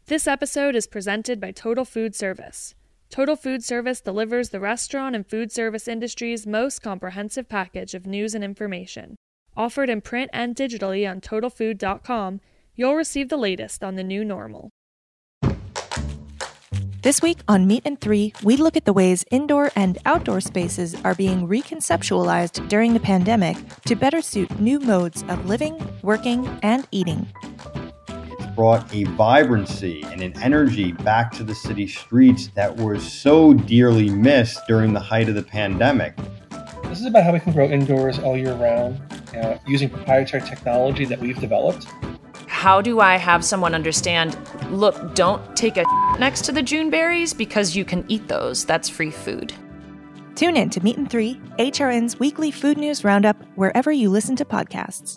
This episode is presented by Total Food Service. Total Food Service delivers the restaurant and food service industry's most comprehensive package of news and information. Offered in print and digitally on TotalFood.com, you'll receive the latest on the new normal. This week on Meat and Three, we look at the ways indoor and outdoor spaces are being reconceptualized during the pandemic to better suit new modes of living, working, and eating. It's brought a vibrancy and an energy back to the city streets that was so dearly missed during the height of the pandemic. This is about how we can grow indoors all year round, using proprietary technology that we've developed. How do I have someone understand, look, don't take a next to the June berries because you can eat those. That's free food. Tune in to Meat and Three, HRN's weekly food news roundup, wherever you listen to podcasts.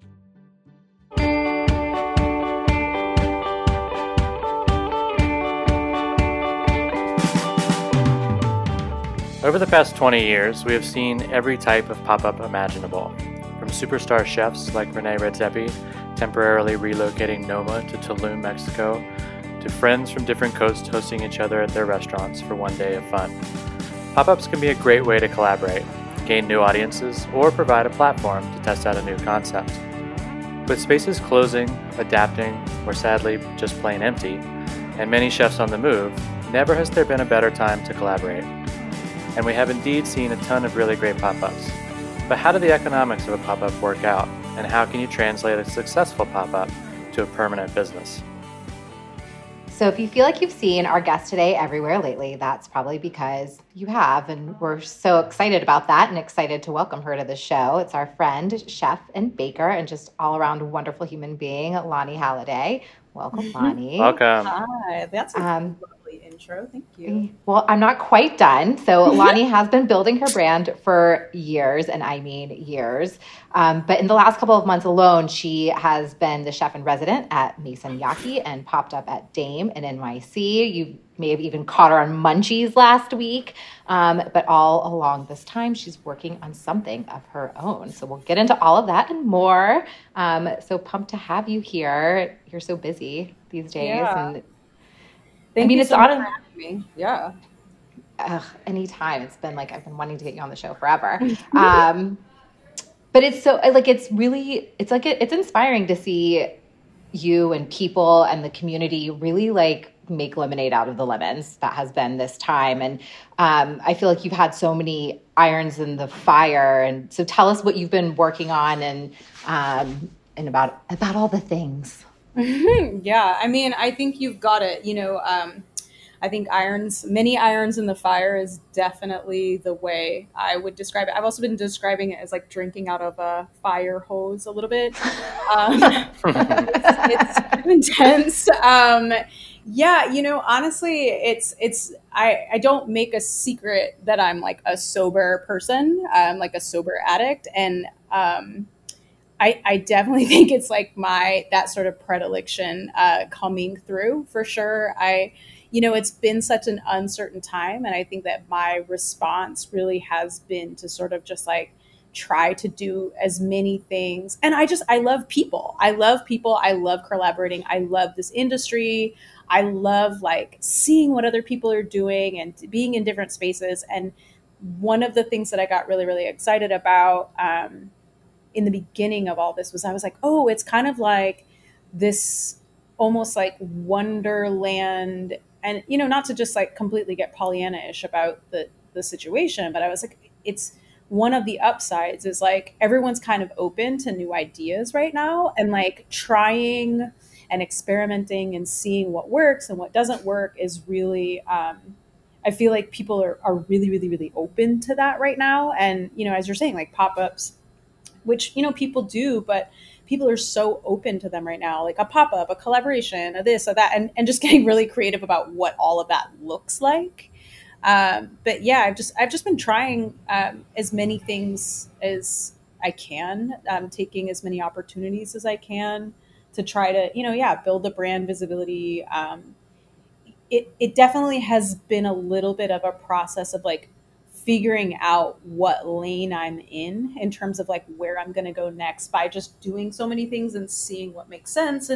Over the past 20 years, we have seen every type of pop-up imaginable. From superstar chefs like Rene Redzepi, temporarily relocating Noma to Tulum, Mexico, to friends from different coasts hosting each other at their restaurants for one day of fun. Pop-ups can be a great way to collaborate, gain new audiences, or provide a platform to test out a new concept. With spaces closing, adapting, or sadly just plain empty, and many chefs on the move, never has there been a better time to collaborate. And we have indeed seen a ton of really great pop-ups. But how do the economics of a pop-up work out? And how can you translate a successful pop-up to a permanent business? So if you feel like you've seen our guest today everywhere lately, that's probably because you have, and we're so excited about that and excited to welcome her to the show. It's our friend, chef, and baker, and just all-around wonderful human being, Lonnie Halliday. Welcome, Lonnie. Welcome. Hi, that's a lovely intro. Thank you. Well, I'm not quite done. So Lonnie has been building her brand for years, and I mean years. But in the last couple of months alone, she has been the chef in resident at Mason Yaki and popped up at Dame in NYC. You may have even caught her on Munchies last week. But all along this time, she's working on something of her own. So we'll get into all of that and more. So pumped to have you here. You're so busy these days. Yeah. And Thank you so much for having me. Yeah. Anytime. It's been like I've been wanting to get you on the show forever. But it's so like it's inspiring to see you and people and the community really like make lemonade out of the lemons that has been this time. And I feel like you've had so many irons in the fire. And so tell us what you've been working on and about all the things. Yeah. I mean, I think you've got it. I think many irons in the fire is definitely the way I would describe it. I've also been describing it as like drinking out of a fire hose a little bit. It's kind of intense. Yeah, honestly, I don't make a secret that I'm like a sober person, like a sober addict. And I definitely think it's like that sort of predilection coming through for sure. It's been such an uncertain time. And I think that my response really has been to sort of just like try to do as many things. And I love people. I love collaborating. I love this industry. I love like seeing what other people are doing and being in different spaces. And one of the things that I got really, really excited about in the beginning of all this was I was like, oh, it's kind of like this almost like wonderland. And, not to just like completely get Pollyanna-ish about the situation, but I was like, it's one of the upsides is like everyone's kind of open to new ideas right now and like trying and experimenting and seeing what works and what doesn't work is really, I feel like people are really, really, really open to that right now. And, as you're saying, like pop-ups, which, people do, but people are so open to them right now, like a pop-up, a collaboration, a this, or that, and just getting really creative about what all of that looks like. But yeah, I've just been trying as many things as I can, taking as many opportunities as I can to try to, build the brand visibility. It definitely has been a little bit of a process of like figuring out what lane I'm in terms of like where I'm going to go next by just doing so many things and seeing what makes sense. And,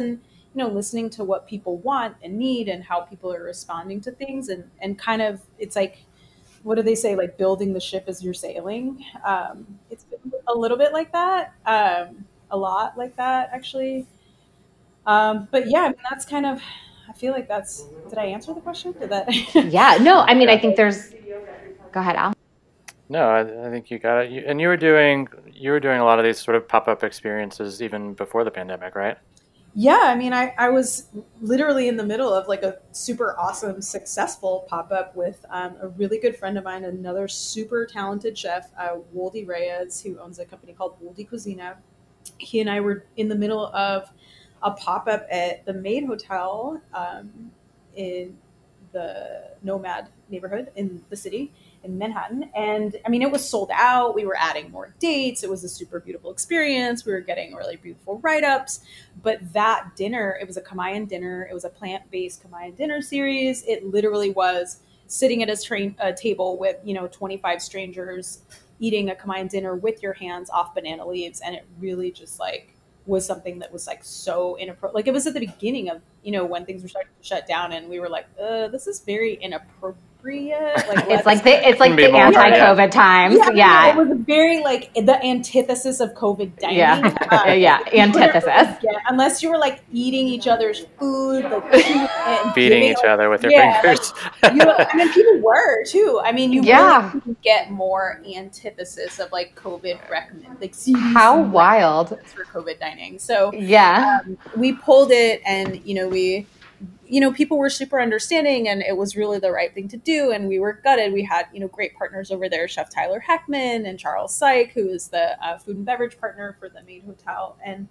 listening to what people want and need and how people are responding to things, and kind of, it's like, what do they say, like building the ship as you're sailing. It's been a little bit like that, a lot like that actually. But yeah, I mean, that's kind of, I feel like that's, did I answer the question? Did that? Yeah, no, I mean, I think there's, go ahead, Al. No, I think you got it. And you were doing a lot of these sort of pop-up experiences even before the pandemic, right? Yeah, I mean, I was literally in the middle of like a super awesome, successful pop-up with a really good friend of mine, another super talented chef, Woldy Reyes, who owns a company called Woldy Cuisina. He and I were in the middle of a pop-up at the Maid Hotel in the Nomad neighborhood in the city in Manhattan. And I mean, it was sold out. We were adding more dates. It was a super beautiful experience. We were getting really beautiful write-ups. But that dinner, it was a Kamayan dinner. It was a plant-based Kamayan dinner series. It literally was sitting at a table with, 25 strangers eating a Kamayan dinner with your hands off banana leaves. And it really just like was something that was like so inappropriate. Like it was at the beginning of, when things were starting to shut down, and we were like, this is very inappropriate. Like it's like the anti-COVID times. Yeah. It was very like the antithesis of COVID dining. Yeah. Antithesis. Unless you were like eating each other's food, like beating each other with your fingers. I mean, people were too. I mean, you really couldn't get more antithesis of like COVID recommend, like CDC. How wild for COVID dining. So we pulled it, and people were super understanding, and it was really the right thing to do. And we were gutted. We had, great partners over there, Chef Tyler Heckman and Charles Syke, who is the food and beverage partner for the Maid Hotel. And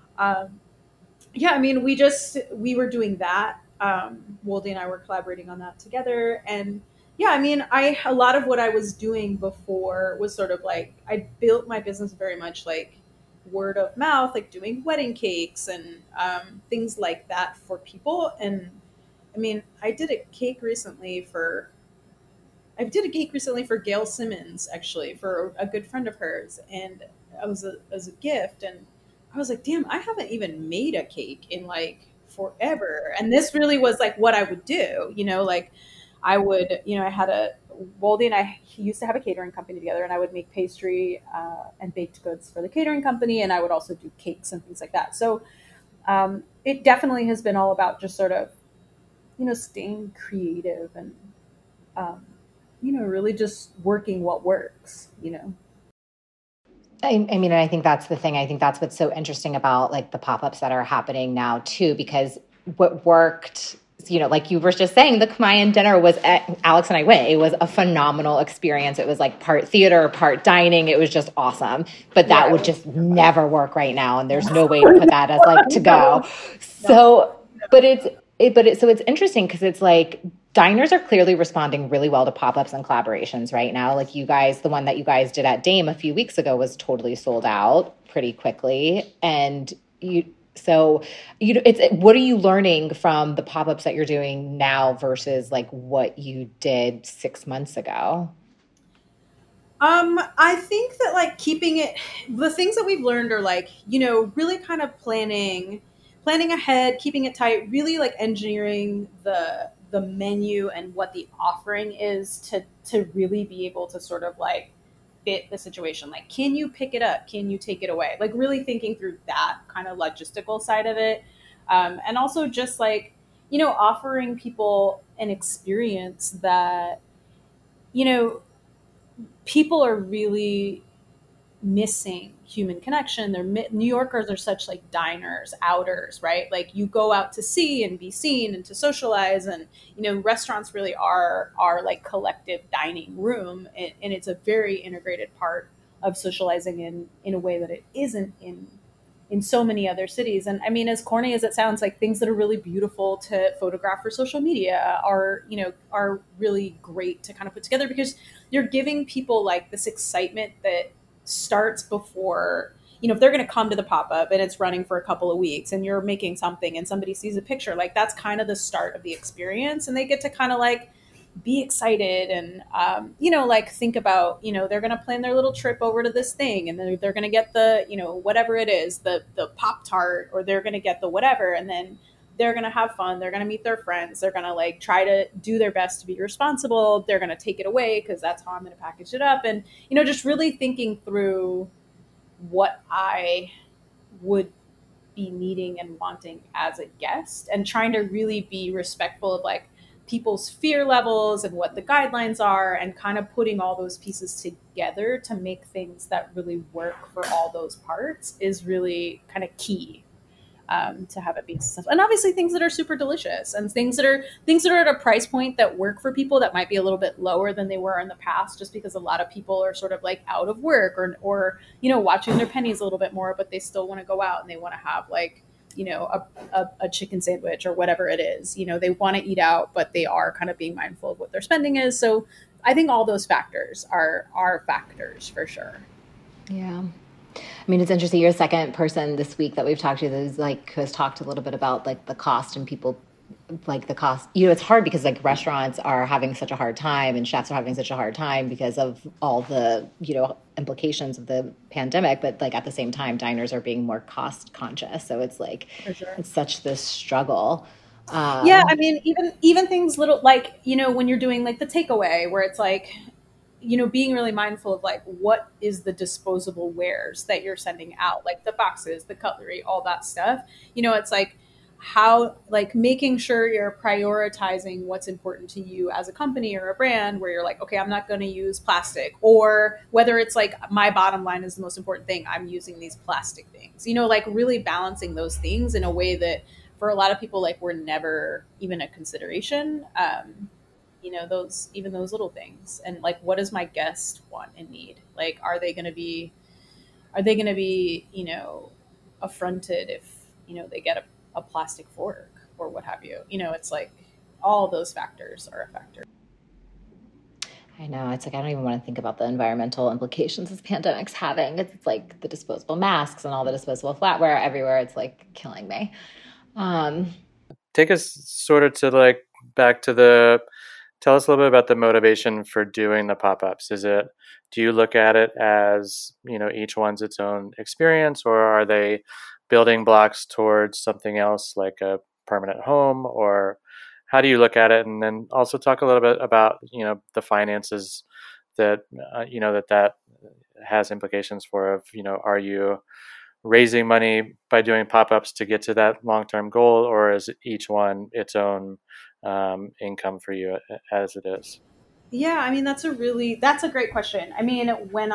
I mean, we were doing that. Woldy and I were collaborating on that together. And I mean, a lot of what I was doing before was sort of like, I built my business very much like word of mouth, like doing wedding cakes and things like that for people. And I mean, I did a cake recently for Gail Simmons, actually, for a good friend of hers, and as a gift. And I was like, damn, I haven't even made a cake in like forever. And this really was like what I would do, like I would, I had Woldy and I used to have a catering company together, and I would make pastry and baked goods for the catering company, and I would also do cakes and things like that. So it definitely has been all about just sort of, staying creative and, really just working what works, I mean, I think that's the thing. I think that's what's so interesting about like the pop-ups that are happening now too, because what worked, like you were just saying, the Kamayan dinner was Alex and I went. It was a phenomenal experience. It was like part theater, part dining. It was just awesome. But that would just never work right now. And there's no way to put that as like to go. So, so it's interesting because it's like diners are clearly responding really well to pop-ups and collaborations right now. Like you guys, the one that you guys did at Dame a few weeks ago was totally sold out pretty quickly. And what are you learning from the pop-ups that you're doing now versus like what you did 6 months ago? I think that like the things that we've learned are like, really kind of planning ahead, keeping it tight, really like engineering the menu and what the offering is to really be able to sort of like fit the situation. Like, can you pick it up? Can you take it away? Like really thinking through that kind of logistical side of it. And also just like, offering people an experience that, people are really missing human connection. New Yorkers are such like diners, outers, right? Like you go out to see and be seen and to socialize, and restaurants really are like collective dining room, and it's a very integrated part of socializing in a way that it isn't in so many other cities. And I mean, as corny as it sounds, like things that are really beautiful to photograph for social media are really great to kind of put together, because you're giving people like this excitement that starts before, if they're going to come to the pop-up and it's running for a couple of weeks and you're making something and somebody sees a picture, like that's kind of the start of the experience, and they get to kind of like be excited and, like think about, they're going to plan their little trip over to this thing, and then they're going to get the, whatever it is, the Pop-Tart, or they're going to get the whatever. And then they're going to have fun. They're going to meet their friends. They're going to like try to do their best to be responsible. They're going to take it away because that's how I'm going to package it up. And, you know, just really thinking through what I would be needing and wanting as a guest, and trying to really be respectful of like people's fear levels and what the guidelines are, and kind of putting all those pieces together to make things that really work for all those parts is really kind of key. To have it be successful. And obviously things that are super delicious, and things that are at a price point that work for people that might be a little bit lower than they were in the past, just because a lot of people are sort of like out of work or you know, watching their pennies a little bit more, but they still want to go out and they want to have like, you know, a chicken sandwich or whatever it is. You know, they want to eat out, but they are kind of being mindful of what their spending is. So I think all those factors are factors for sure. Yeah. I mean, it's interesting. You're the second person this week that we've talked to who's like, who has talked a little bit about like the cost, and people like the cost. You know, it's hard because like restaurants are having such a hard time, and chefs are having such a hard time because of all the, you know, implications of the pandemic. But like at the same time, diners are being more cost conscious. So it's like, it's such this struggle. Yeah. I mean, even things little, like, you know, when you're doing like the takeaway where it's like, you know, being really mindful of like, what is the disposable wares that you're sending out, like the boxes, the cutlery, all that stuff. You know, it's like how, like making sure you're prioritizing what's important to you as a company or a brand, where you're like, okay, I'm not going to use plastic, or whether it's like my bottom line is the most important thing, I'm using these plastic things, you know, like really balancing those things in a way that for a lot of people, like, were never even a consideration. You know, those little things, and like, what does my guest want and need? Like, are they going to be, you know, affronted if, you know, they get a plastic fork or what have you? You know, it's like all those factors are a factor. I know. It's like, I don't even want to think about the environmental implications this pandemic's having. It's like the disposable masks and all the disposable flatware everywhere. It's like killing me. Take us sort of to like back to tell us a little bit about the motivation for doing the pop-ups. Do you look at it as, you know, each one's its own experience, or are they building blocks towards something else like a permanent home, or how do you look at it? And then also talk a little bit about, you know, the finances that, you know, that has implications for, you know, are you raising money by doing pop-ups to get to that long-term goal, or is each one its own income for you as it is? Yeah, I mean, that's a great question. I mean, when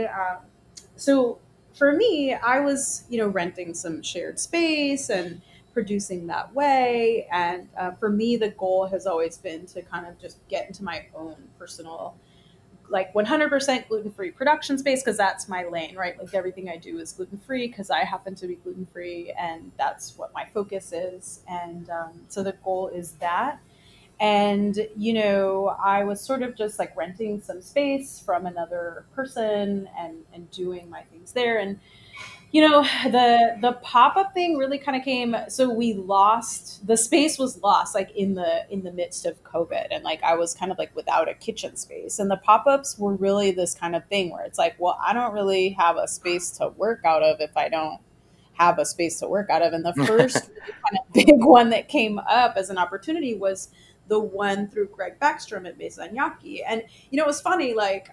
so for me, I was, you know, renting some shared space and producing that way. And for me, the goal has always been to kind of just get into my own personal, like 100% gluten-free production space, because that's my lane, right? Like everything I do is gluten-free because I happen to be gluten-free, and that's what my focus is. And so the goal is that. And, you know, I was sort of just like renting some space from another person and doing my things there. And, you know, the pop-up thing really kind of came. So the space was lost like in the midst of COVID. And like, I was kind of like without a kitchen space, and the pop-ups were really this kind of thing where it's like, well, I don't really have a space to work out of if I don't have a space to work out of. And the first really kind of big one that came up as an opportunity was the one through Greg Backstrom at Mesanyaki. And, you know, it was funny, like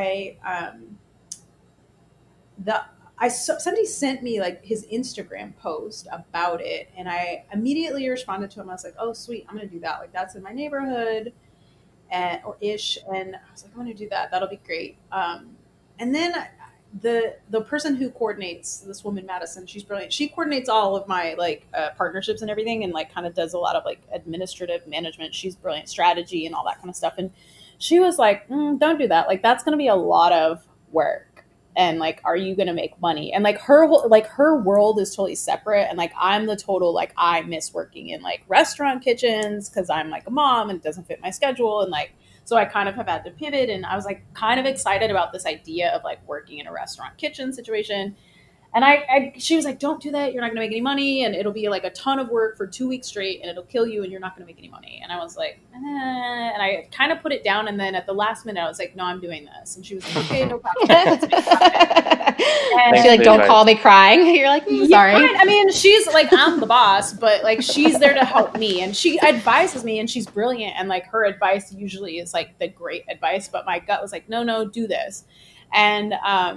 somebody sent me like his Instagram post about it, and I immediately responded to him. I was like, oh, sweet, I'm going to do that. Like, that's in my neighborhood or ish. And I was like, I'm going to do that. That'll be great. And then the person who coordinates, this woman, Madison, she's brilliant. She coordinates all of my like partnerships and everything, and like kind of does a lot of like administrative management. She's brilliant, strategy and all that kind of stuff. And she was like, don't do that. Like, that's going to be a lot of work. And like, are you going to make money? And like her world is totally separate. And like, I'm the total, like, I miss working in like restaurant kitchens because I'm like a mom and it doesn't fit my schedule. And like, so I kind of have had to pivot, and I was like kind of excited about this idea of like working in a restaurant kitchen situation. And she was like, don't do that. You're not going to make any money. And it'll be like a ton of work for 2 weeks straight and it'll kill you and you're not going to make any money. And I was like, And I kind of put it down. And then at the last minute, I was like, no, I'm doing this. And she was like, okay, no problem. And she's like, don't call me crying. You're like, sorry. Yeah, I mean, she's like, I'm the boss, but like, she's there to help me. And she advises me and she's brilliant. And like, her advice usually is like the great advice. But my gut was like, no, do this. And,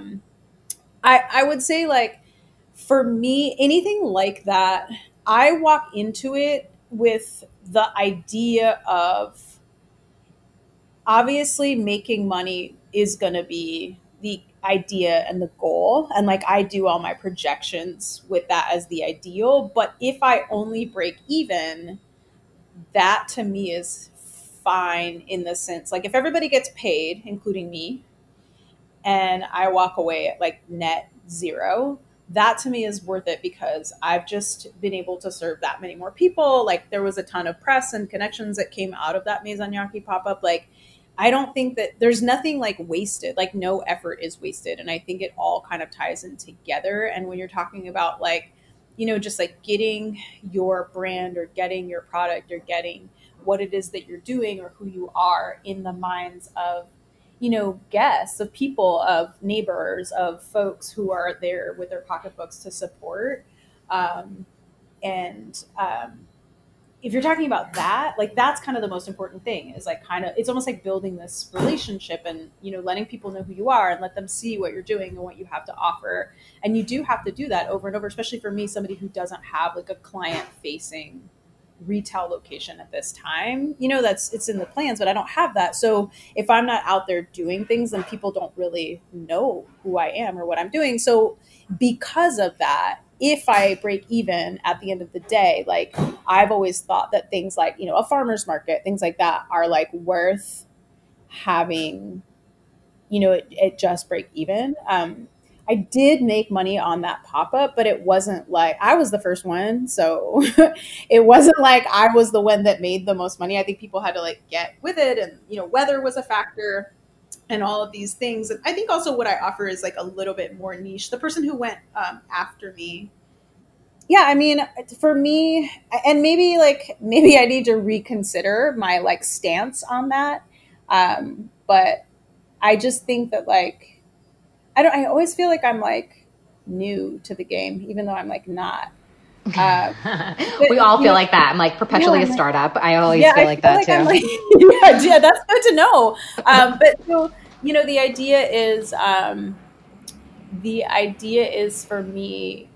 I would say, like, for me, anything like that, I walk into it with the idea of obviously making money is going to be the idea and the goal. And like, I do all my projections with that as the ideal. But if I only break even, that to me is fine in the sense, like, if everybody gets paid, including me, and I walk away at like net zero, that to me is worth it because I've just been able to serve that many more people. Like, there was a ton of press and connections that came out of that Maison Yaki pop-up. Like, I don't think that there's nothing like wasted, like no effort is wasted. And I think it all kind of ties in together. And when you're talking about like, you know, just like getting your brand or getting your product or getting what it is that you're doing or who you are in the minds of, you know, guests, of people, of neighbors, of folks who are there with their pocketbooks to support. If you're talking about that, like, that's kind of the most important thing is like, kind of, it's almost like building this relationship and, you know, letting people know who you are and let them see what you're doing and what you have to offer. And you do have to do that over and over, especially for me, somebody who doesn't have like a client facing retail location at this time. You know, it's in the plans, but I don't have that. So if I'm not out there doing things, then people don't really know who I am or what I'm doing. So because of that, if I break even at the end of the day, like, I've always thought that things like, you know, a farmer's market, things like that are like worth having, you know, it just break even. I did make money on that pop-up, but it wasn't like I was the first one. So it wasn't like I was the one that made the most money. I think people had to like get with it. And, you know, weather was a factor and all of these things. And I think also what I offer is like a little bit more niche. The person who went after me, yeah, I mean, for me, and maybe I need to reconsider my like stance on that. But I just think that like, I always feel like I'm like new to the game, even though I'm like not. We all feel like that. I'm like perpetually a startup. I always feel like that too. Like, yeah, that's good to know. But so, you know, the idea is for me,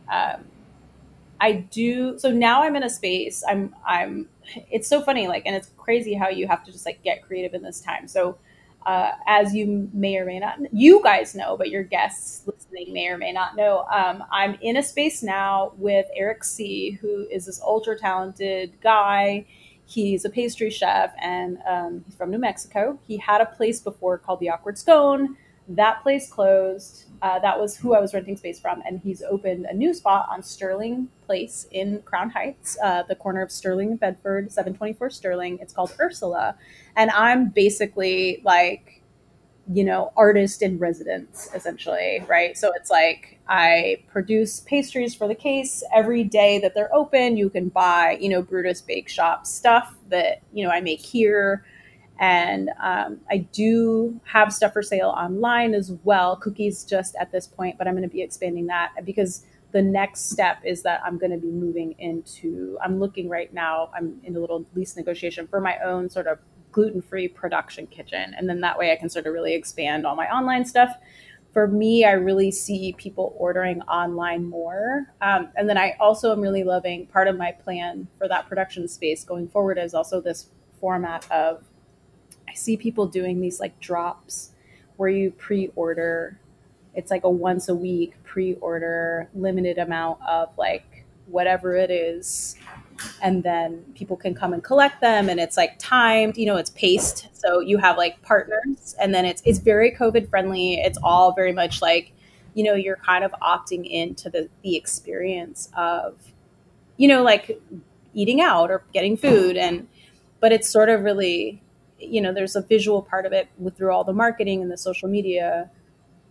so now I'm in a space, it's so funny, like, and it's crazy how you have to just like get creative in this time. So, as you may or may not, you guys know, but your guests listening may or may not know, I'm in a space now with Eric C., who is this ultra talented guy. He's a pastry chef and he's from New Mexico. He had a place before called The Awkward Scone. That place closed. That was who I was renting space from. And he's opened a new spot on Sterling Place in Crown Heights, the corner of Sterling and Bedford, 724 Sterling. It's called Ursula. And I'm basically like, you know, artist in residence, essentially, right? So it's like I produce pastries for the case every day that they're open. You can buy, you know, Brutus Bake Shop stuff that, you know, I make here. And I do have stuff for sale online as well, cookies just at this point, but I'm going to be expanding that because the next step is that I'm going to be moving into, I'm looking right now, I'm in a little lease negotiation for my own sort of gluten-free production kitchen. And then that way I can sort of really expand all my online stuff. For me, I really see people ordering online more. And then I also am really loving, part of my plan for that production space going forward is also this format of, I see people doing these like drops where you pre-order. It's like a once a week pre-order, limited amount of like whatever it is. And then people can come and collect them and it's like timed, you know, it's paced. So you have like partners and then it's very COVID friendly. It's all very much like, you know, you're kind of opting into the experience of, you know, like eating out or getting food. But it's sort of really, you know, there's a visual part of it through all the marketing and the social media.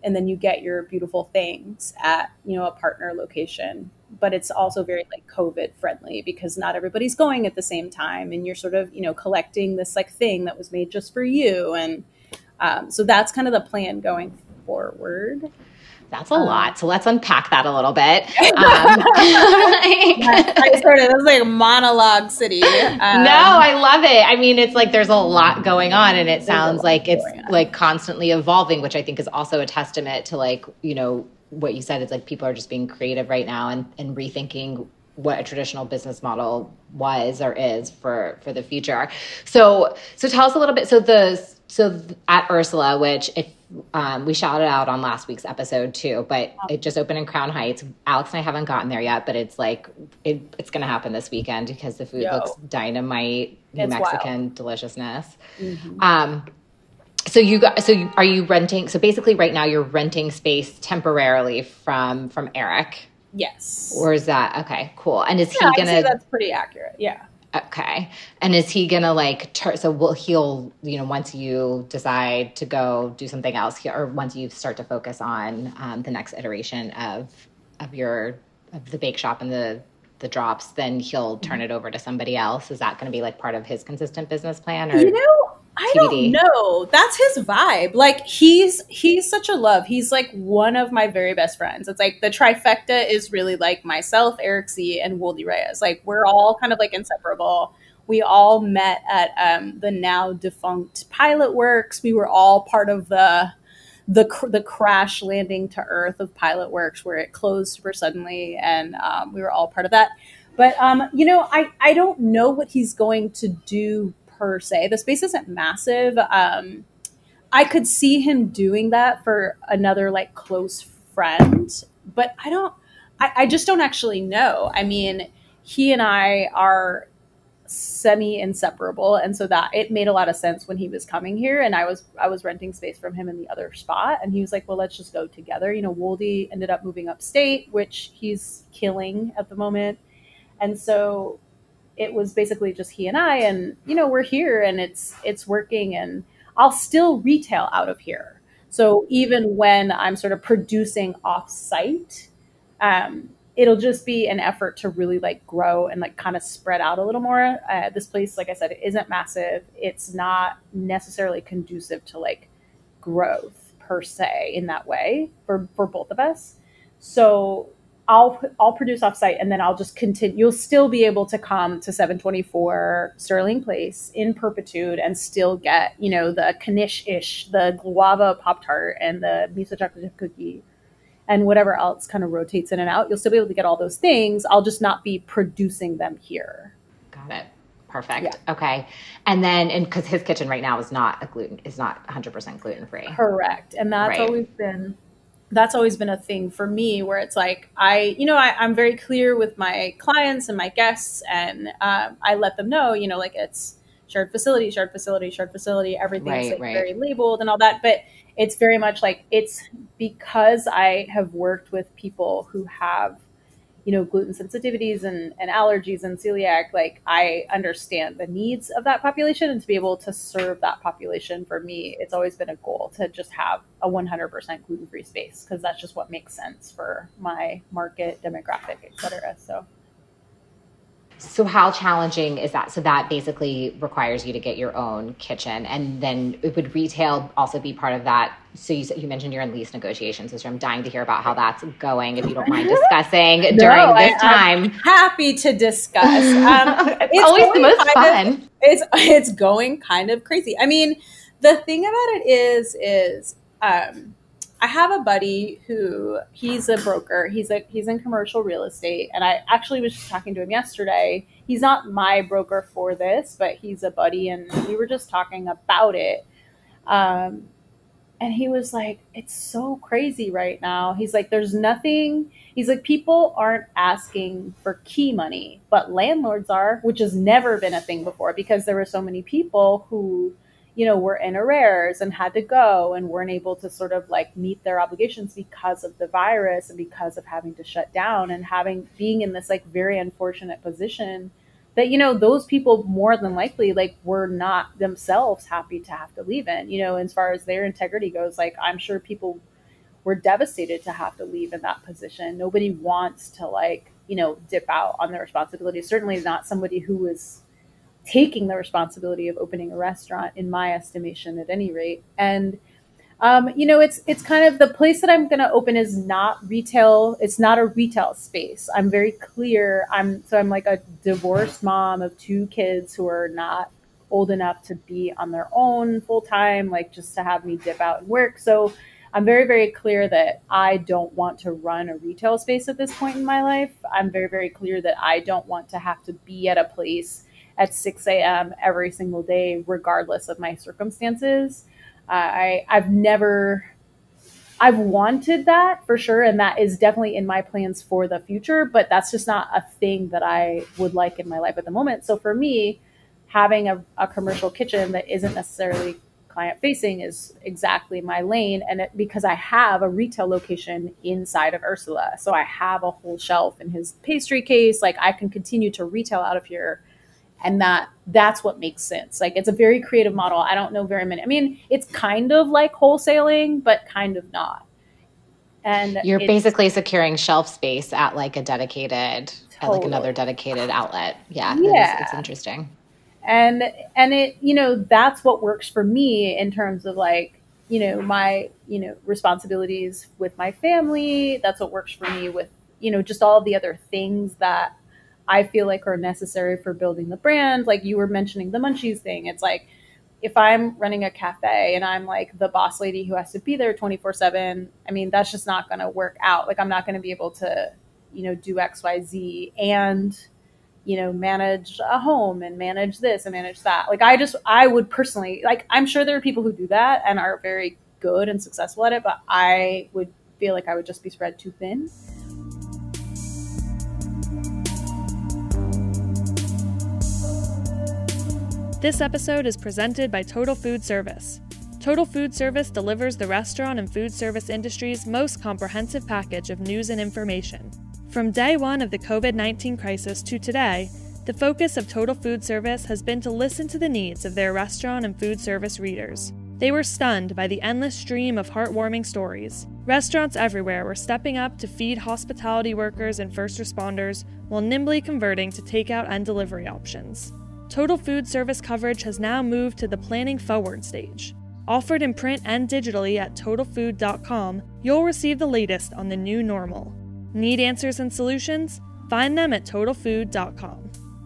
and then you get your beautiful things at, you know, a partner location. But it's also very like COVID friendly because not everybody's going at the same time, and you're sort of, you know, collecting this like thing that was made just for you. And so that's kind of the plan going forward. That's a lot. So let's unpack that a little bit. I started, it was like a monologue city. No, I love it. I mean, it's like there's a lot going on, and it sounds like it's like constantly evolving, which I think is also a testament to like, you know, what you said. It's like people are just being creative right now and rethinking what a traditional business model was or is for the future. So tell us a little bit. So at Ursula, which we shouted out on last week's episode too, but it just opened in Crown Heights. Alex and I haven't gotten there yet, but it's like it's going to happen this weekend because the food looks dynamite, New Mexican deliciousness. Mm-hmm. So are you renting? So basically, right now you're renting space temporarily from Eric. Yes. Or is that okay? Cool. And is he gonna? I'd say that's pretty accurate. Yeah. Okay. And is he going to like, he'll, you know, once you decide to go do something else or once you start to focus on the next iteration of the bake shop and the drops, then he'll turn it over to somebody else. Is that going to be like part of his consistent business plan or? You know, I don't know. That's his vibe. Like he's such a love. He's like one of my very best friends. It's like the trifecta is really like myself, Eric C, and Woldy Reyes. Like we're all kind of like inseparable. We all met at the now defunct Pilot Works. We were all part of the crash landing to earth of Pilot Works where it closed super suddenly, and we were all part of that. But you know, I don't know what he's going to do per se. The space isn't massive. I could see him doing that for another like close friend, but I just don't actually know. I mean, he and I are semi-inseparable, and so that it made a lot of sense when he was coming here, and I was renting space from him in the other spot, and he was like, well, let's just go together. You know, Woldy ended up moving upstate, which he's killing at the moment, and so it was basically just he and I, and, you know, we're here and it's working, and I'll still retail out of here. So even when I'm sort of producing off site, it'll just be an effort to really like grow and like kind of spread out a little more. This place, like I said, it isn't massive. It's not necessarily conducive to like growth per se in that way for both of us. So I'll produce offsite, and then I'll just continue. You'll still be able to come to 724 Sterling Place in perpetuity and still get, you know, the Knish-ish, the guava Pop-Tart, and the miso chocolate chip cookie, and whatever else kind of rotates in and out. You'll still be able to get all those things. I'll just not be producing them here. Got it. Perfect. Yeah. Okay. And then, and because his kitchen right now is not 100% gluten free. Correct. And that's always been a thing for me where it's like, I'm very clear with my clients and my guests, and I let them know, you know, like it's shared facility, everything's very labeled and all that. But it's very much like, it's because I have worked with people who have, you know, gluten sensitivities and allergies and celiac, like I understand the needs of that population, and to be able to serve that population, for me, it's always been a goal to just have a 100% gluten-free space, because that's just what makes sense for my market demographic, et cetera. So how challenging is that? So that basically requires you to get your own kitchen, and then would retail also be part of that? So you mentioned you're in lease negotiations, so I'm dying to hear about how that's going, if you don't mind discussing during this time. I'm happy to discuss. It's always the most fun. It's going kind of crazy. I mean, the thing about it is I have a buddy who, he's a broker. He's in commercial real estate. And I actually was just talking to him yesterday. He's not my broker for this, but he's a buddy, and we were just talking about it. And he was like, it's so crazy right now. He's like, there's nothing. He's like, people aren't asking for key money, but landlords are, which has never been a thing before, because there were so many people who, you know, were in arrears and had to go and weren't able to sort of like meet their obligations because of the virus and because of having to shut down and being in this like very unfortunate position that, you know, those people more than likely like were not themselves happy to have to leave in, you know, as far as their integrity goes. Like, I'm sure people we're devastated to have to leave in that position. Nobody wants to like, dip out on their responsibilities. Certainly not somebody who is taking the responsibility of opening a restaurant, in my estimation, at any rate. And it's kind of, the place that I'm going to open is not retail. It's not a retail space. I'm very clear. I'm like a divorced mom of 2 kids who are not old enough to be on their own full time, like just to have me dip out and work. So I'm very, very clear that I don't want to run a retail space at this point in my life. I'm very, very clear that I don't want to have to be at a place at 6 a.m. every single day, regardless of my circumstances. I've wanted that for sure. And that is definitely in my plans for the future, but that's just not a thing that I would like in my life at the moment. So for me, having a commercial kitchen that isn't necessarily client facing is exactly my lane. And because I have a retail location inside of Ursula. So I have a whole shelf in his pastry case. Like I can continue to retail out of here. And that's what makes sense. Like it's a very creative model. I don't know very many. I mean, it's kind of like wholesaling, but kind of not. And you're basically securing shelf space at like a dedicated, at like another dedicated outlet. Yeah. It's interesting. And it, that's what works for me in terms of like, my, responsibilities with my family. That's what works for me with, just all the other things that I feel like are necessary for building the brand. Like you were mentioning the Munchies thing. It's like, if I'm running a cafe and I'm like the boss lady who has to be there 24/7, I mean, that's just not going to work out. Like I'm not going to be able to, do X, Y, Z and, manage a home and manage this and manage that. Like I would personally, like, I'm sure there are people who do that and are very good and successful at it, but I would feel like I would just be spread too thin. This episode is presented by Total Food Service. Total Food Service delivers the restaurant and food service industry's most comprehensive package of news and information. From day one of the COVID-19 crisis to today, the focus of Total Food Service has been to listen to the needs of their restaurant and food service readers. They were stunned by the endless stream of heartwarming stories. Restaurants everywhere were stepping up to feed hospitality workers and first responders while nimbly converting to takeout and delivery options. Total Food Service coverage has now moved to the planning forward stage. Offered in print and digitally at totalfood.com, you'll receive the latest on the new normal. Need answers and solutions? Find them at totalfood.com.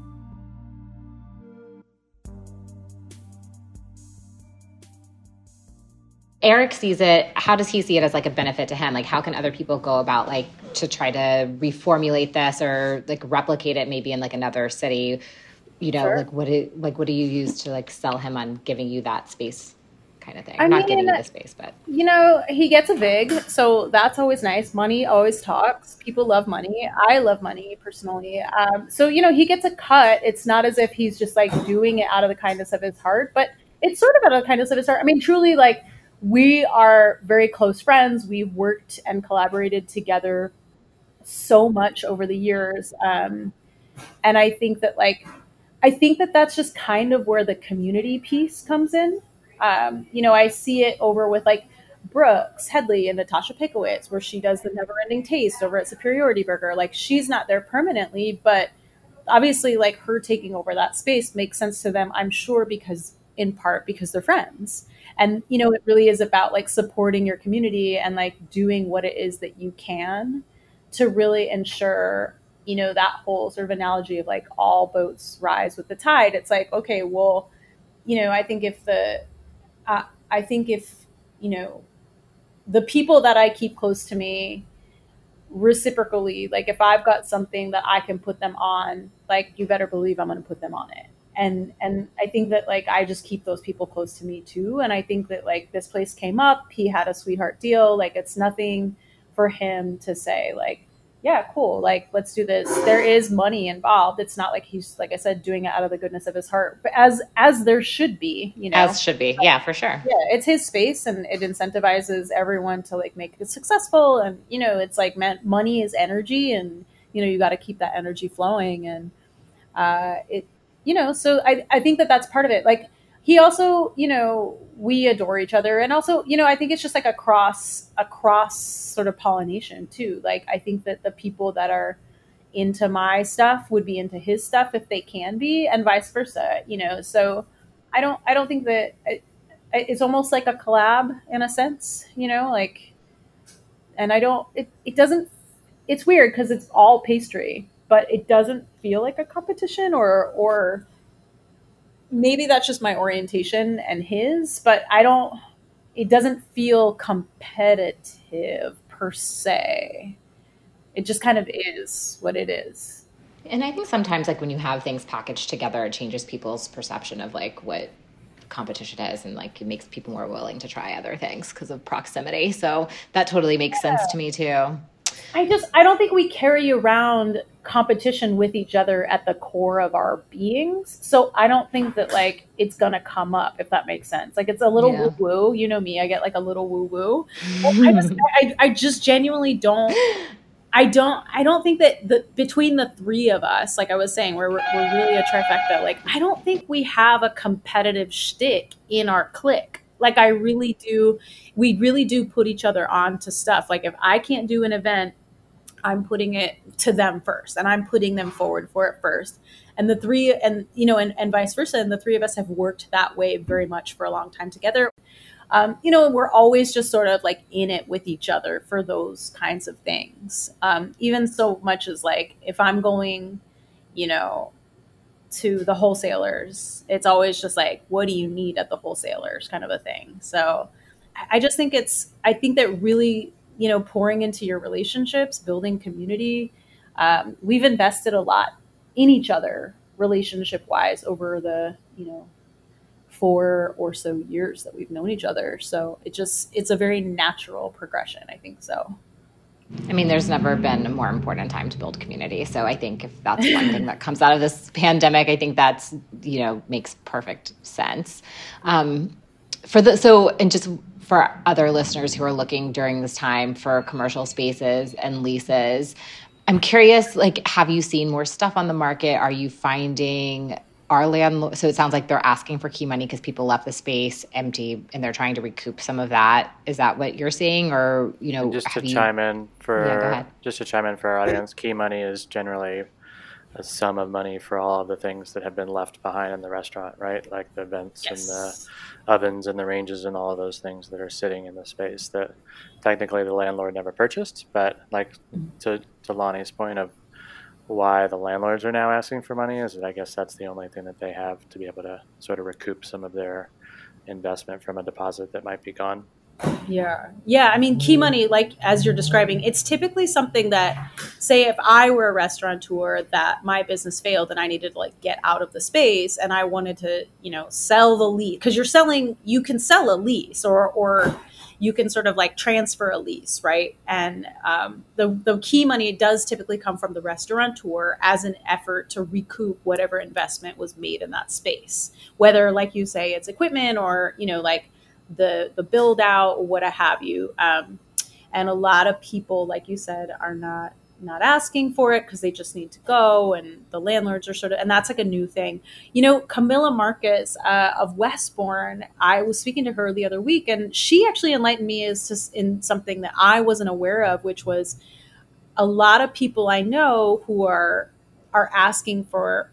Eric sees it. How does he see it as like a benefit to him? Like how can other people go about like to try to reformulate this or like replicate it maybe in like another city? Sure. Like what do you use to like sell him on giving you that space kind of thing? Not giving you the space, but he gets a VIG, so that's always nice. Money always talks. People love money. I love money personally. So he gets a cut. It's not as if he's just like doing it out of the kindness of his heart, but it's sort of out of the kindness of his heart. I mean, truly, like we are very close friends. We've worked and collaborated together so much over the years, and I think that that's just kind of where the community piece comes in. I see it over with like Brooks Headley and Natasha Pickowitz, where she does the Never Ending Taste over at Superiority Burger. Like she's not there permanently, but obviously like her taking over that space makes sense to them, I'm sure, in part because they're friends. And, it really is about like supporting your community and like doing what it is that you can to really ensure that whole sort of analogy of like all boats rise with the tide. It's like, okay, well, I think if the people that I keep close to me reciprocally, like if I've got something that I can put them on, like you better believe I'm going to put them on it. And I think that like I just keep those people close to me too. And I think that like this place came up, he had a sweetheart deal. Like it's nothing for him to say like, yeah, cool. Like, let's do this. There is money involved. It's not like he's, like I said, doing it out of the goodness of his heart, but as there should be, As should be. Yeah, for sure. Yeah, it's his space and it incentivizes everyone to like make it successful. And, it's like money is energy and, you got to keep that energy flowing. And so I think that that's part of it. Like, he also, we adore each other. And also, I think it's just like a cross sort of pollination too. Like, I think that the people that are into my stuff would be into his stuff if they can be, and vice versa, so I don't think that it's almost like a collab in a sense, like, and it doesn't, it's weird because it's all pastry, but it doesn't feel like a competition, or maybe that's just my orientation and his, but it doesn't feel competitive per se. It just kind of is what it is. And I think sometimes, like, when you have things packaged together, it changes people's perception of like what competition is, and like it makes people more willing to try other things because of proximity. So that totally makes sense to me too. I don't think we carry around competition with each other at the core of our beings. So I don't think that like it's going to come up, if that makes sense. Like, it's a little woo woo, me, I get like a little woo woo. I just genuinely don't. I don't think that between the three of us, like I was saying, we're really a trifecta. Like, I don't think we have a competitive shtick in our clique. Like, we really do put each other on to stuff. Like, if I can't do an event, I'm putting it to them first, and I'm putting them forward for it first. And the three, and vice versa. And the three of us have worked that way very much for a long time together. We're always just sort of like in it with each other for those kinds of things. Even so much as like, if I'm going, to the wholesalers, it's always just like, what do you need at the wholesalers kind of a thing. So I just think I think that really, pouring into your relationships, building community, we've invested a lot in each other relationship wise over the, 4 or so years that we've known each other. So it's a very natural progression, I think so. I mean, there's never been a more important time to build community. So I think if that's one thing that comes out of this pandemic, I think that's, makes perfect sense. And just for other listeners who are looking during this time for commercial spaces and leases, I'm curious, like, have you seen more stuff on the market? Are you finding so it sounds like they're asking for key money because people left the space empty and they're trying to recoup some of that. Is that what you're seeing? Or, just to chime in for our audience, key money is generally a sum of money for all of the things that have been left behind in the restaurant, right? Like the vents and the ovens and the ranges and all of those things that are sitting in the space that technically the landlord never purchased. But like to Lonnie's point of why the landlords are now asking for money is that I guess that's the only thing that they have to be able to sort of recoup some of their investment from a deposit that might be gone. Yeah. I mean, key money, like as you're describing, it's typically something that, say, if I were a restaurateur that my business failed and I needed to like get out of the space and I wanted to, sell the lease, because you can sell a lease or you can sort of like transfer a lease, right? And the key money does typically come from the restaurateur as an effort to recoup whatever investment was made in that space, whether, like you say, it's equipment or, like the build out or what have you. And a lot of people, like you said, are not asking for it because they just need to go, and the landlords are sort of, and that's like a new thing. Camilla Marcus of Westbourne, I was speaking to her the other week, and she actually enlightened me as to, in something that I wasn't aware of, which was a lot of people I know who are asking for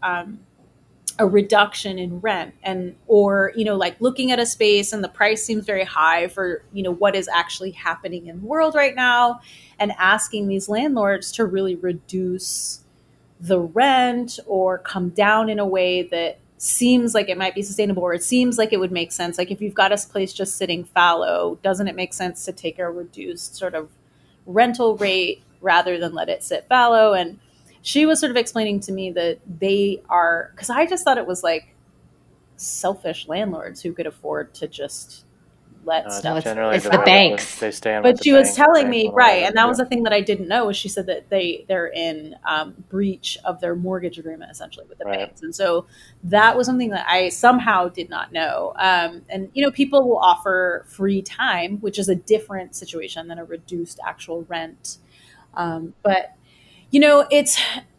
a reduction in rent, or like looking at a space and the price seems very high for what is actually happening in the world right now, and asking these landlords to really reduce the rent or come down in a way that seems like it might be sustainable, or it seems like it would make sense. Like if you've got a place just sitting fallow, doesn't it make sense to take a reduced sort of rental rate rather than let it sit fallow? And she was sort of explaining to me that they are, because I just thought it was like selfish landlords who could afford to just let stuff. It's the banks. They stay on. But she was telling me, right, and that was the thing that I didn't know, was she said that they're in breach of their mortgage agreement essentially with the banks, and so that was something that I somehow did not know. And people will offer free time, which is a different situation than a reduced actual rent. But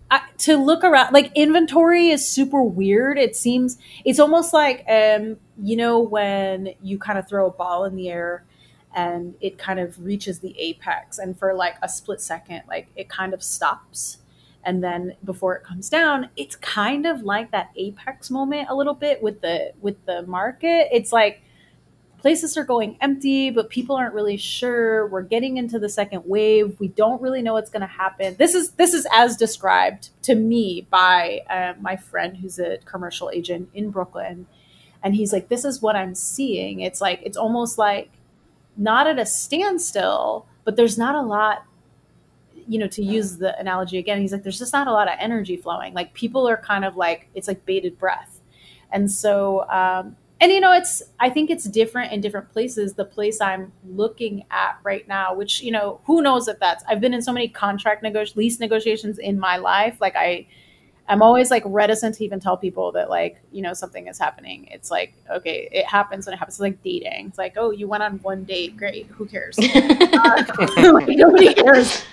to look around, like inventory is super weird. It seems it's almost like when you kind of throw a ball in the air and it kind of reaches the apex, and for like a split second, like it kind of stops, and then before it comes down, it's kind of like that apex moment a little bit with the market. It's like places are going empty, but people aren't really sure. We're getting into the second wave. We don't really know what's going to happen. This is as described to me by my friend who's a commercial agent in Brooklyn. And he's like, this is what I'm seeing. It's like, it's almost like not at a standstill, but there's not a lot, to use the analogy again, he's like, there's just not a lot of energy flowing. Like people are kind of like, it's like bated breath. And so, I think it's different in different places. The place I'm looking at right now, which, who knows if I've been in so many lease negotiations in my life. Like I'm always like reticent to even tell people that like, something is happening. It's like, okay, it happens when it happens. It's like dating. It's like, oh, you went on one date. Great. Who cares? Like, nobody cares.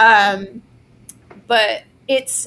But it's,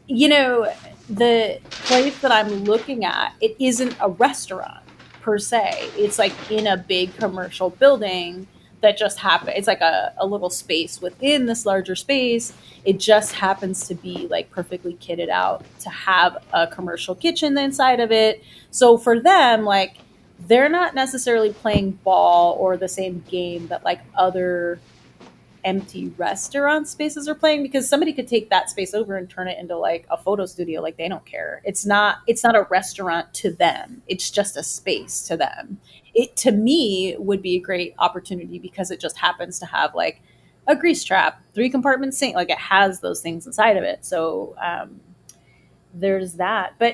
the place that I'm looking at, it isn't a restaurant per se. It's like in a big commercial building that just happened. It's like a little space within this larger space. It just happens to be like perfectly kitted out to have a commercial kitchen inside of it. So for them, like they're not necessarily playing ball or the same game that like other empty restaurant spaces are playing, because somebody could take that space over and turn it into like a photo studio. Like they don't care. It's not a restaurant to them. It's just a space to them. It to me would be a great opportunity because it just happens to have like a grease trap, 3-compartment sink. Like it has those things inside of it. So there's that. But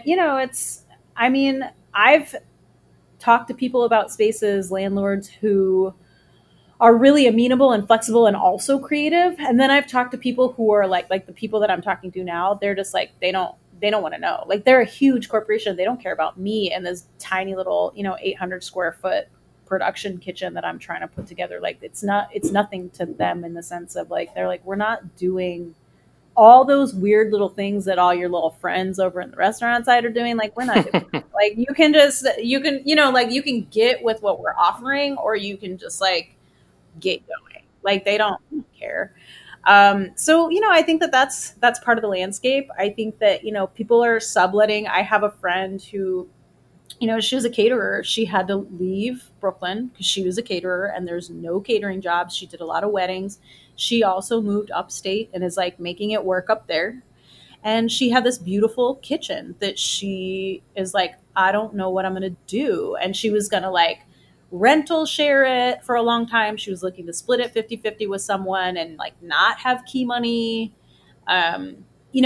I've talked to people about spaces, landlords who are really amenable and flexible and also creative. And then I've talked to people who are like the people that I'm talking to now, they're just like, they don't want to know. Like they're a huge corporation. They don't care about me and this tiny little, 800 square foot production kitchen that I'm trying to put together. Like it's nothing to them in the sense of like, they're like, we're not doing all those weird little things that all your little friends over in the restaurant side are doing. Like we're not doing that. Like you can you can get with what we're offering, or you can just like get going. Like they don't care. So I think that's part of the landscape. I think that people are subletting. I have a friend who she was a caterer. She had to leave Brooklyn because she was a caterer and there's no catering jobs. She did a lot of weddings. She also moved upstate and is like making it work up there. And she had this beautiful kitchen that she is like, I don't know what I'm going to do. And she was going to like rental share it for a long time. She was looking to split it 50-50 with someone and like not have key money. And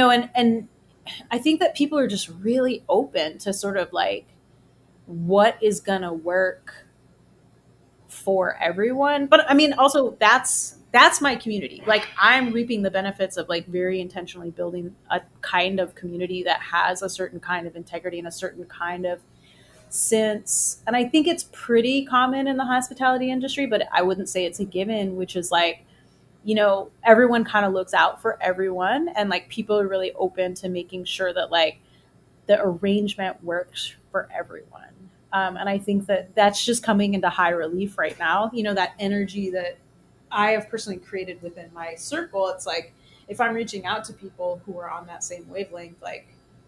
I think that people are just really open to sort of like what is going to work for everyone. But I mean, also that's my community. Like I'm reaping the benefits of like very intentionally building a kind of community that has a certain kind of integrity and a certain kind of sense. And I think it's pretty common in the hospitality industry, but I wouldn't say it's a given, which is like, everyone kind of looks out for everyone. And like people are really open to making sure that like the arrangement works for everyone. And I think that that's just coming into high relief right now. That energy that I have personally created within my circle. It's like, if I'm reaching out to people who are on that same wavelength, like,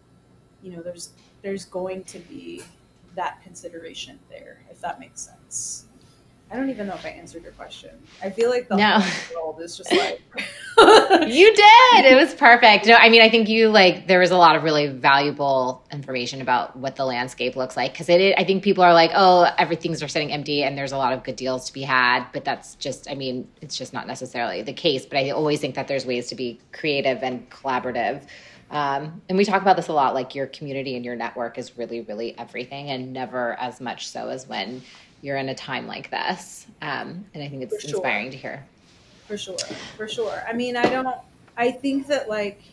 there's going to be that consideration there, if that makes sense. I don't even know if I answered your question. I feel like the whole world is just like You did. It was perfect. No, I mean, I think there was a lot of really valuable information about what the landscape looks like. Because I think people are like, oh, everything's sitting empty and there's a lot of good deals to be had. But that's just, it's just not necessarily the case. But I always think that there's ways to be creative and collaborative. And we talk about this a lot, like your community and your network is really, really everything, and never as much so as when you're in a time like this. And I think it's inspiring to hear. For sure. I mean, I think that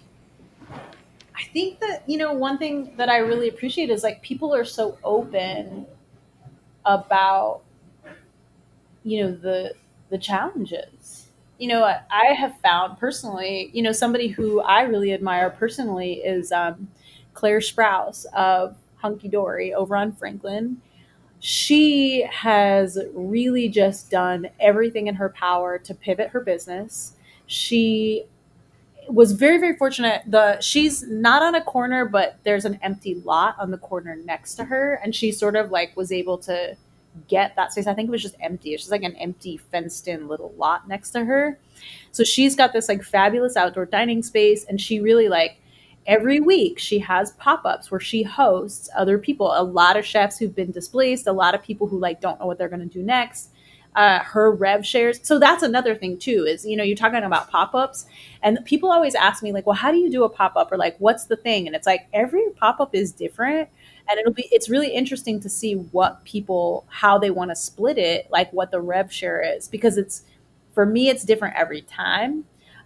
one thing that I really appreciate is like people are so open about, the challenges. I have found personally, somebody who I really admire personally is Claire Sprouse of Hunky Dory over on Franklin. She has really just done everything in her power to pivot her business. She was very, very fortunate. She's not on a corner, but there's an empty lot on the corner next to her. And she sort of like was able to get that space. I think it was just empty. It's just like an empty fenced in little lot next to her. So she's got this like fabulous outdoor dining space. And she really like every week she has pop-ups where she hosts other people, a lot of chefs who've been displaced, a lot of people who like don't know what they're going to do next. Her rev shares. So that's another thing too, is, you're talking about pop-ups and people always ask me like, well, how do you do a pop-up, or like, what's the thing? And it's like, every pop-up is different. And it's really interesting to see how they want to split it, like what the rev share is, because for me, it's different every time.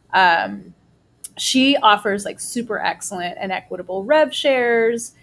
She offers like super excellent and equitable rev shares.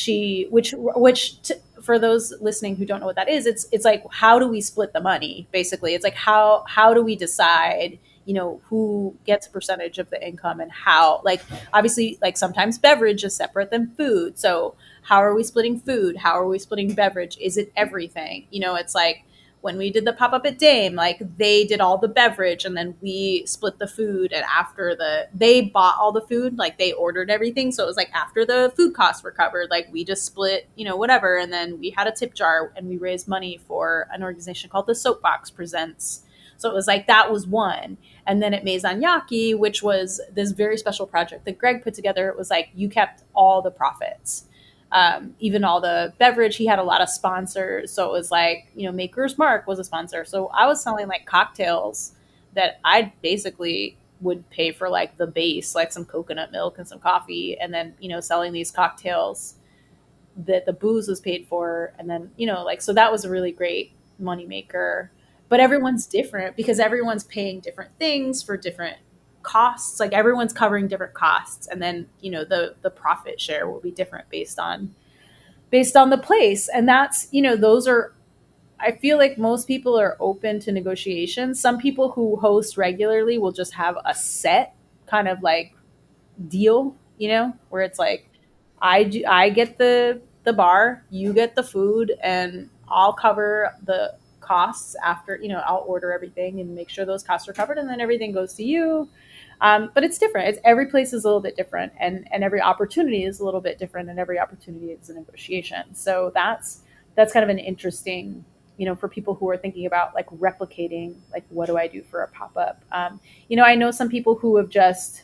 For those listening who don't know what that is, it's like, how do we split the money? Basically, it's like, how do we decide, who gets a percentage of the income, and how, like, obviously, like sometimes beverage is separate than food. So how are we splitting food? How are we splitting beverage? Is it everything? It's like, when we did the pop-up at Dame, like they did all the beverage and then we split the food. And after they bought all the food, like they ordered everything. So it was like after the food costs were covered, like we just split, whatever. And then we had a tip jar and we raised money for an organization called the Soapbox Presents. So it was like, that was one. And then at Maison Yaki, which was this very special project that Greg put together, it was like, you kept all the profits. Even all the beverage, he had a lot of sponsors. So it was like, Maker's Mark was a sponsor. So I was selling like cocktails that I basically would pay for like the base, like some coconut milk and some coffee. And then, selling these cocktails that the booze was paid for. And then, so that was a really great moneymaker. But everyone's different because everyone's paying different things for different costs. Like everyone's covering different costs, and then the profit share will be different based on the place. And that's those are, I feel like most people are open to negotiations. Some people who host regularly will just have a set kind of like deal, where it's like, I get the bar, you get the food, and I'll cover the costs after, I'll order everything and make sure those costs are covered, and then everything goes to you. But it's different. Every place is a little bit different, and every opportunity is a little bit different, and every opportunity is a negotiation. So that's kind of an interesting, for people who are thinking about like replicating, like, what do I do for a pop-up? I know some people who have just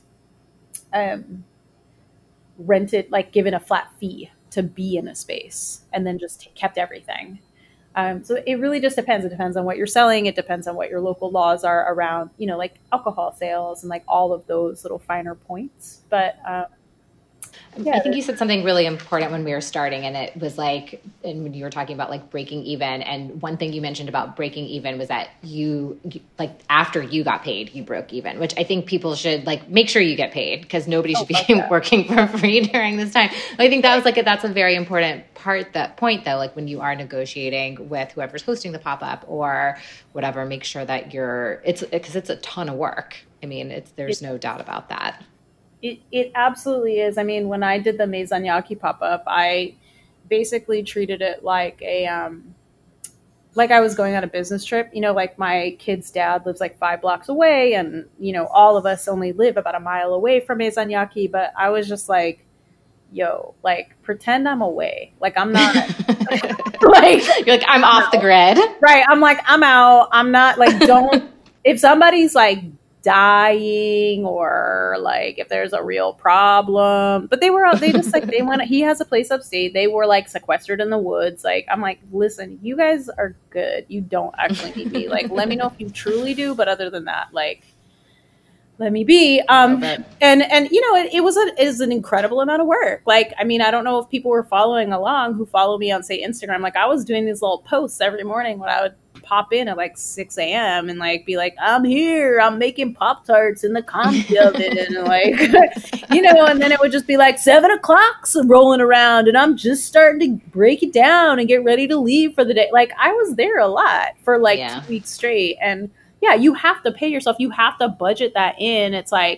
rented, like given a flat fee to be in a space and then just kept everything. So it really just depends. It depends on what you're selling. It depends on what your local laws are around, like alcohol sales and like all of those little finer points. But I think you said something really important when we were starting, and it was like, and when you were talking about like breaking even, and one thing you mentioned about breaking even was that you like after you got paid, you broke even, which I think people should like make sure you get paid, because nobody should be working for free during this time. I think that was like, that's a very important point though, like when you are negotiating with whoever's hosting the pop-up or whatever, make sure that because it's a ton of work. I mean, there's no doubt about that. It absolutely is. I mean, when I did the Maison Yaki pop-up, I basically treated it like like I was going on a business trip. Like my kid's dad lives like 5 blocks away, and all of us only live about a mile away from Maison Yaki. But I was just like, yo, like pretend I'm away. Like I'm not like, you're like, I'm off the grid. Right. I'm like, I'm out. I'm not like, don't, if somebody's like dying or like if there's a real problem, but they just like, he has a place upstate. They were like sequestered in the woods. Like, I'm like, listen, you guys are good. You don't actually need me. Like, let me know if you truly do. But other than that, like, let me be. And it is an incredible amount of work. Like, I mean, I don't know if people were following along who follow me on, say, Instagram. Like, I was doing these little posts every morning when I would pop in at like 6 a.m. and like be like, I'm here, I'm making Pop-Tarts in the comfy oven, and like, and then it would just be like 7 o'clock rolling around, and I'm just starting to break it down and get ready to leave for the day. Like, I was there a lot for like 2 weeks straight, and yeah, you have to pay yourself. You have to budget that in. It's like,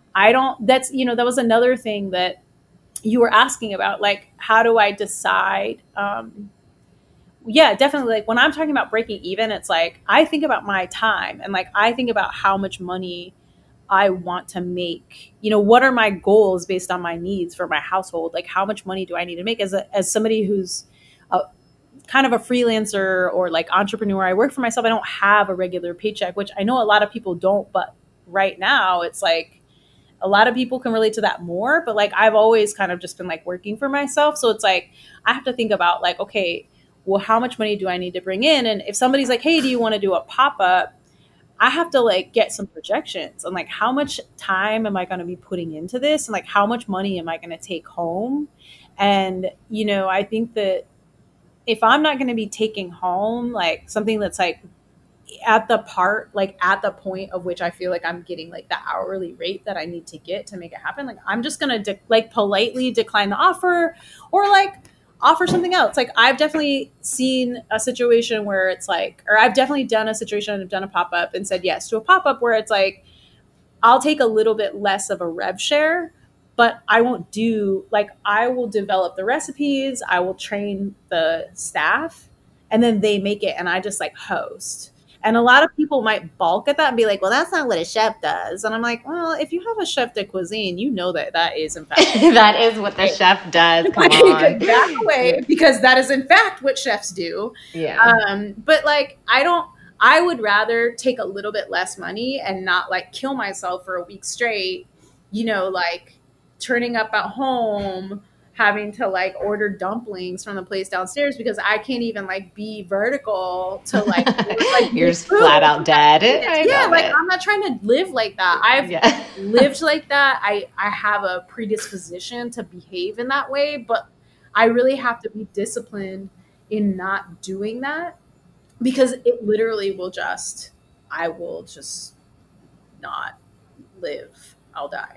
that was another thing that you were asking about, like, how do I decide? Yeah, definitely. Like when I'm talking about breaking even, it's like, I think about my time and like, I think about how much money I want to make. What are my goals based on my needs for my household? Like how much money do I need to make as somebody who's kind of a freelancer or like entrepreneur? I work for myself. I don't have a regular paycheck, which I know a lot of people don't, but right now it's like a lot of people can relate to that more. But like, I've always kind of just been like working for myself. So it's like, I have to think about like, okay, well, how much money do I need to bring in? And if somebody's like, hey, do you want to do a pop-up? I have to like get some projections on like, how much time am I going to be putting into this? And like, how much money am I going to take home? And, I think that if I'm not going to be taking home like something that's like at the point of which I feel like I'm getting like the hourly rate that I need to get to make it happen, like I'm just going to politely decline the offer or like offer something else. Like I've definitely seen a situation where it's like, or I've definitely done a situation, I've done a pop-up and said yes to a pop-up where it's like, I'll take a little bit less of a rev share, but I won't do like, I will develop the recipes, I will train the staff, and then they make it and I just like host. And a lot of people might balk at that and be like, well, that's not what a chef does. And I'm like, well, if you have a chef de cuisine, that is in fact. That is what the chef does. Come on. That way, because that is in fact what chefs do. Yeah. But like, I would rather take a little bit less money and not like kill myself for a week straight, like turning up at home, having to like order dumplings from the place downstairs because I can't even like be vertical to like you're just flat out dead. I'm not trying to live like that. I've lived like that. I have a predisposition to behave in that way, but I really have to be disciplined in not doing that because it literally I will just not live. I'll die.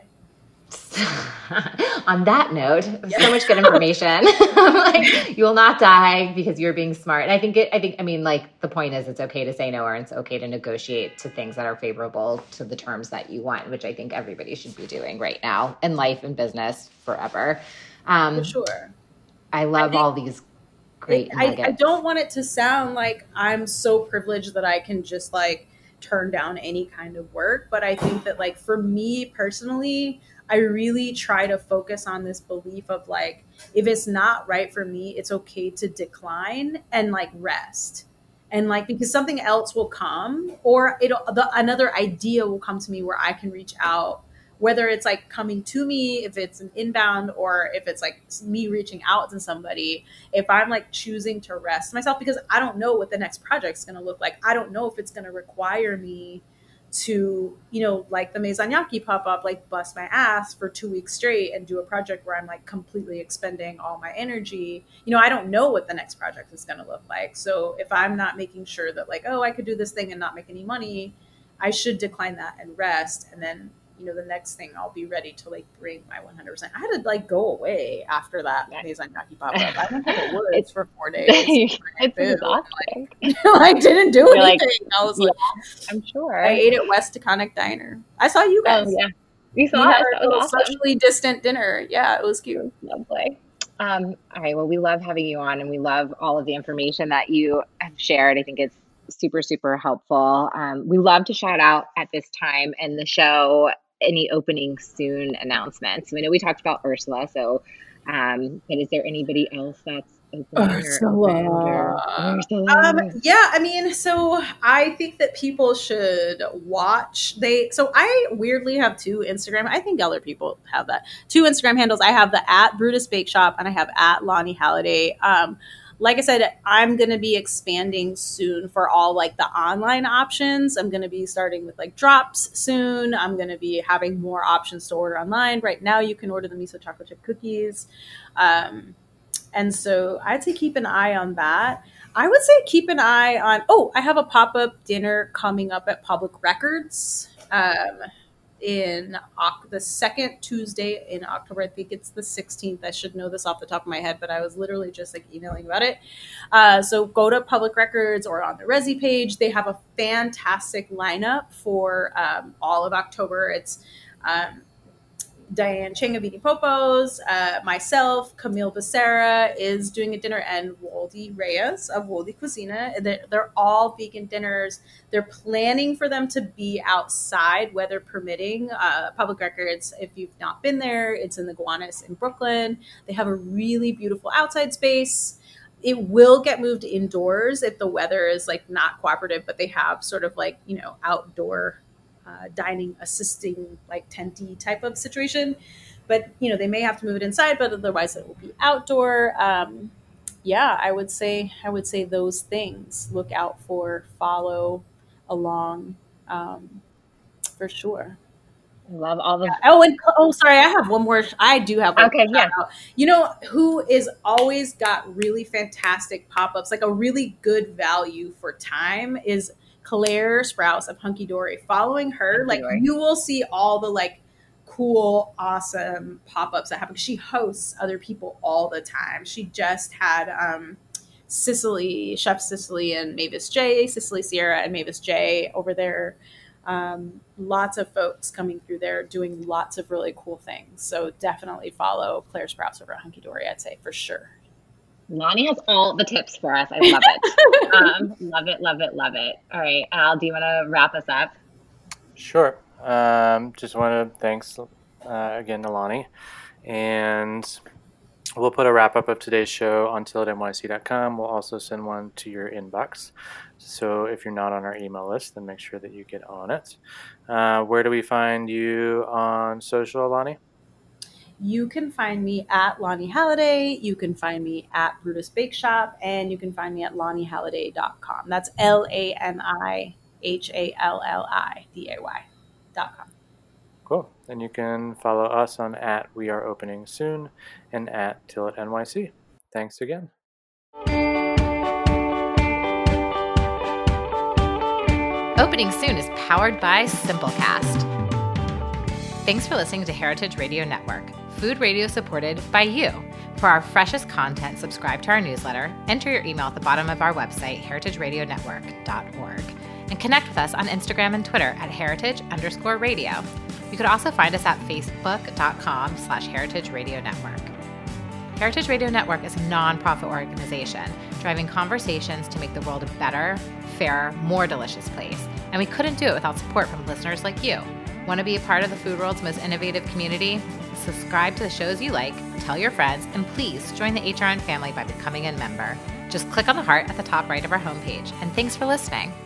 On that note, so much good information. Like, you will not die because you're being smart. And I think the point is it's okay to say no, or it's okay to negotiate to things that are favorable to the terms that you want, which I think everybody should be doing right now in life and business forever. For sure. I love all these great nuggets. I don't want it to sound like I'm so privileged that I can just like turn down any kind of work. But I think that like for me personally, I really try to focus on this belief of like, if it's not right for me, it's okay to decline and like rest. And like, because something else will come or another idea will come to me where I can reach out, whether it's like coming to me, if it's an inbound or if it's like me reaching out to somebody, if I'm like choosing to rest myself, because I don't know what the next project's going to look like. I don't know if it's going to require me to, like the Meizanyaki pop-up, like bust my ass for 2 weeks straight and do a project where I'm like completely expending all my energy. I don't know what the next project is going to look like. So if I'm not making sure that like, oh, I could do this thing and not make any money, I should decline that and rest. And then, the next thing I'll be ready to like bring my 100%. I had to like go away after that Meizanyaki pop-up. I went to the woods for 4 days. It's exhausting. I didn't do anything. I was like, I'm sure. I ate at West Taconic Diner. I saw you guys. Oh, yeah. We saw it. That was awesome. Socially distant dinner. Yeah, it was cute. It was lovely. All right. Well, we love having you on and we love all of the information that you have shared. I think it's super, super helpful. We love to shout out at this time in the show any opening soon announcements. We know we talked about Ursula, so but is there anybody else that's opening? Ursula. So I think that people should watch. So I weirdly have 2 Instagram. I think other people have that. 2 Instagram handles. I have the @Brutus Bake Shop and I have @Lonnie Halliday. Like I said, I'm going to be expanding soon for all like the online options. I'm going to be starting with like drops soon. I'm going to be having more options to order online. Right now, you can order the miso chocolate chip cookies. And so I'd say keep an eye on that. I would say keep an eye on, I have a pop-up dinner coming up at Public Records. in the second Tuesday in October. I think it's the 16th. I should know this off the top of my head, but I was literally just like emailing about it. So go to Public Records or on the Resi page. They have a fantastic lineup for all of October. It's Diane Chang of Eating Popos, myself, Camille Becerra is doing a dinner, and Woldy Reyes of Woldy Cuisina. They're all vegan dinners. They're planning for them to be outside, weather permitting. Public Records, if you've not been there, it's in the Gowanus in Brooklyn. They have a really beautiful outside space. It will get moved indoors if the weather is like not cooperative, but they have sort of like, outdoor dining assisting, like tenty type of situation, but they may have to move it inside, but otherwise it will be outdoor. I would say those things. Look out for, follow along, for sure. I love all the. Sorry, I have one more. I do have one. Okay, yeah. Who is always got really fantastic pop-ups, like a really good value for time, is Claire Sprouse of Hunky Dory. Following her, you will see all the like cool, awesome pop-ups that happen. She hosts other people all the time. She just had Chef Cicely and Mavis J, Cicely Sierra and Mavis J over there. Lots of folks coming through there doing lots of really cool things. So definitely follow Claire Sprouse over at Hunky Dory, I'd say, for sure. Lonnie has all the tips for us. I love it. Love it, love it, love it. All right, Al, do you want to wrap us up? Sure. Just want to thanks again to Lonnie. And we'll put a wrap-up of today's show on tilletnyc.com. We'll also send one to your inbox. So if you're not on our email list, then make sure that you get on it. Where do we find you on social, Lonnie? You can find me at Lonnie Halliday. You can find me at Brutus Bake Shop, and you can find me at LonnieHalliday.com. That's LANIHALLIDAY.com. Cool. And you can follow us on at We Are Opening Soon and at TilletNYC. Thanks again. Opening Soon is powered by Simplecast. Thanks for listening to Heritage Radio Network, food radio supported by you. For our freshest content, subscribe to our newsletter, enter your email at the bottom of our website, heritageradionetwork.org, and connect with us on Instagram and Twitter at heritage_radio. You could also find us at facebook.com/Heritage Radio Network. Heritage Radio Network is a nonprofit organization driving conversations to make the world a better, fairer, more delicious place. And we couldn't do it without support from listeners like you. Want to be a part of the food world's most innovative community? Subscribe to the shows you like, tell your friends, and please join the HRN family by becoming a member. Just click on the heart at the top right of our homepage. And thanks for listening.